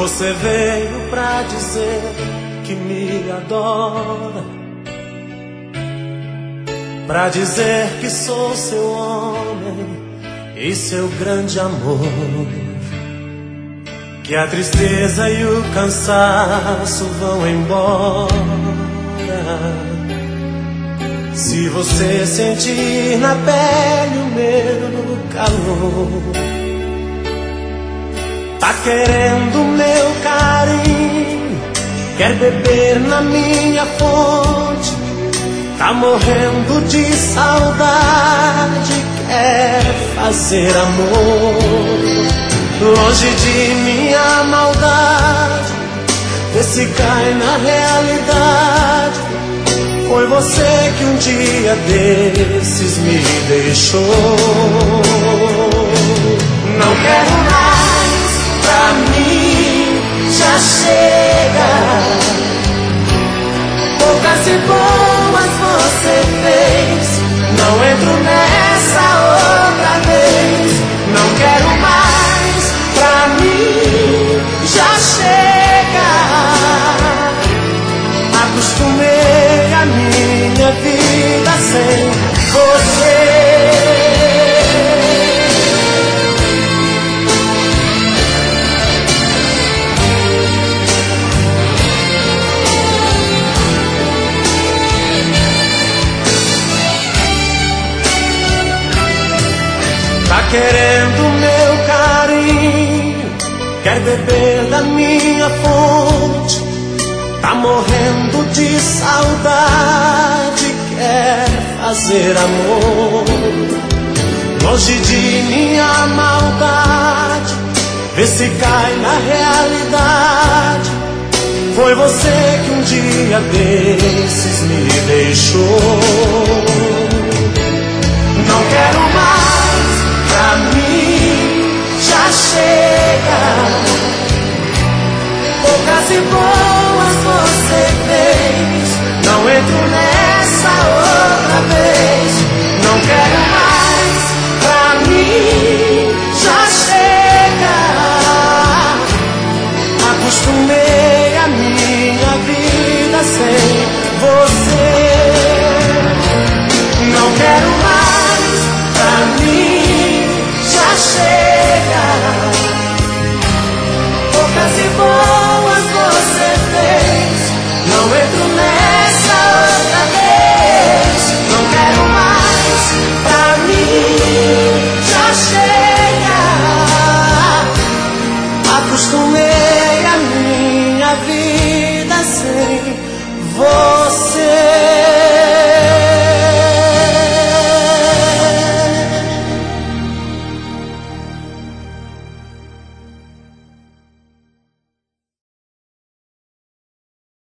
Você veio pra dizer que me adora, pra dizer que sou seu homem e seu grande amor, que a tristeza e o cansaço vão embora se você sentir na pele o meu calor. Tá querendo meu carinho, quer beber na minha fonte, tá morrendo de saudade, quer fazer amor. Longe de minha maldade, vê se cai na realidade. Foi você que um dia desses me deixou. Não quero mais, pra mim já chega. Poucas e boas você fez, não entro nessa outra vez. Não quero mais, pra mim já chega. Acostumei a minha vida sem você. Tá querendo meu carinho, quer beber da minha fonte, tá morrendo de saudade, quer fazer amor. Longe de minha maldade, vê se cai na realidade. Foi você que um dia desses me deixou. Não quero mais, pra mim já chega. Poucas e boas você fez, não entro nessa outra vez. Não quero mais, pra mim já chega. Acostumei a minha vida sem você.